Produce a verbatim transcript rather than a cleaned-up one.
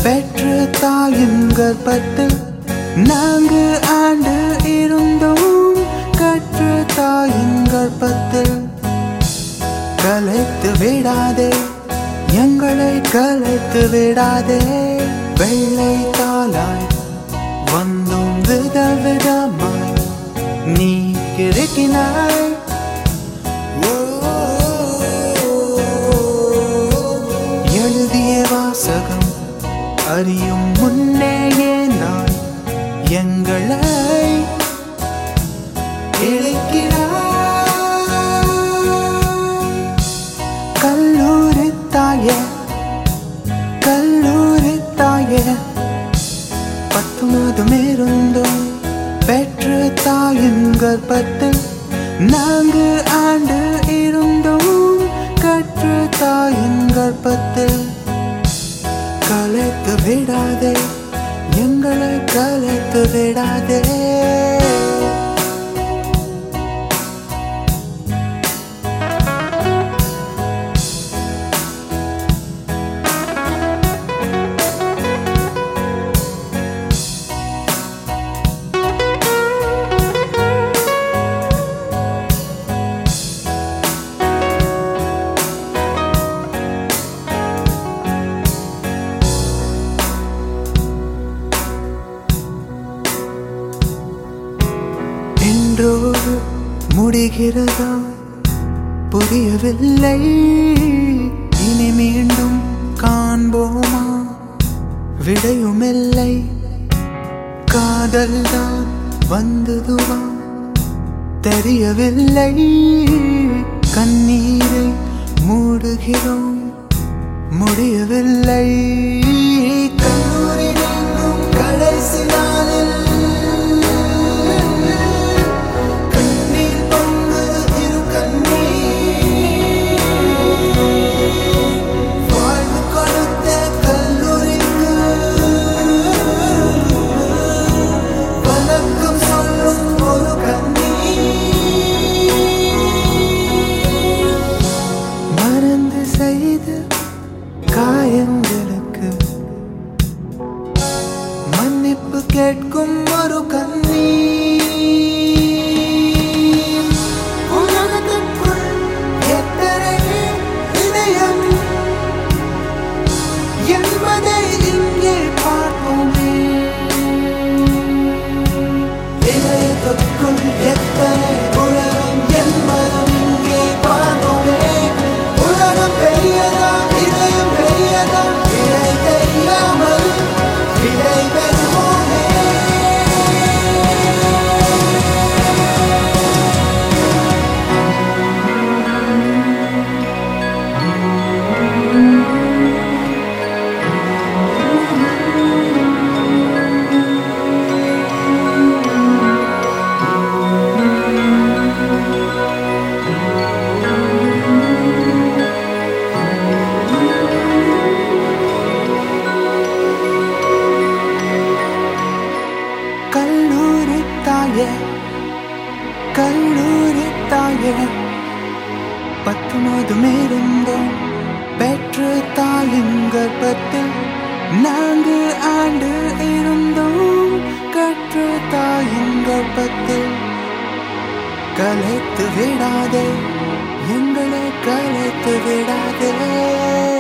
பெற்று தாயின் கர்ப்பத்தில் நான்கு ஆண்டு இருந்தோம். கற்று தாயின் கர்ப்பத்தில் கலைத்து விடாதே, எங்களை கலைத்து விடாதே. வெள்ளை தாளாய் வந்தும் விதவிதமாய் நீ கிறுக்கினாய். எழுதிய வாசகம் அறியும் முன்னே நான் எங்களை இழைக்கிறாய். கல்லூரி தாயே, கல்லூரி தாயே, பத்து மாதம் இருந்தோம். பெற்று தாயின் கர்ப்பத்தில் நான்கு ஆண்டு இருந்தோம். கற்று தாயின் கர்ப்பத்தில் கலைத்து விடாதே, எங்களை கலைத்து விடாதே. இன்றோடு முடிகிறதா புரியவில்லை. இனி மீண்டும் காண்போமா? விடையுமில்லை. காதல்தான் வந்ததுவா தெரியவில்லை. கண்ணீரை மூடுகிறோம், முடியவில்லை. கல்லூரி நீங்கும் கடைசி நாளில் காயங்களுக்கு மன்னிப்பு கேட்கும் ஒரு கண்ணீர். உலகத்துக்குள் எத்தனை இதயம் என்பதை இங்கே பார்ப்போமே. இதயத்துக்குள் எத்தனை உலகம் என்பதும் இங்கே பார்ப்போமே. உலகம் பெரியதா, இதயம் பெரியதா, இதை தெரியாமல் விடை பெறுவோமே. கல்லூரி தாயே, கல்லூரி தாயே, பத்து மாதம் இருந்தோம். பெற்று தாயின் கர்ப்பத்தில் நான்கு ஆண்டு இருந்தோம். கற்று தாயின் கர்ப்பத்தில் கலைத்து விடாதே, எங்களை கலைத்து விடாதே.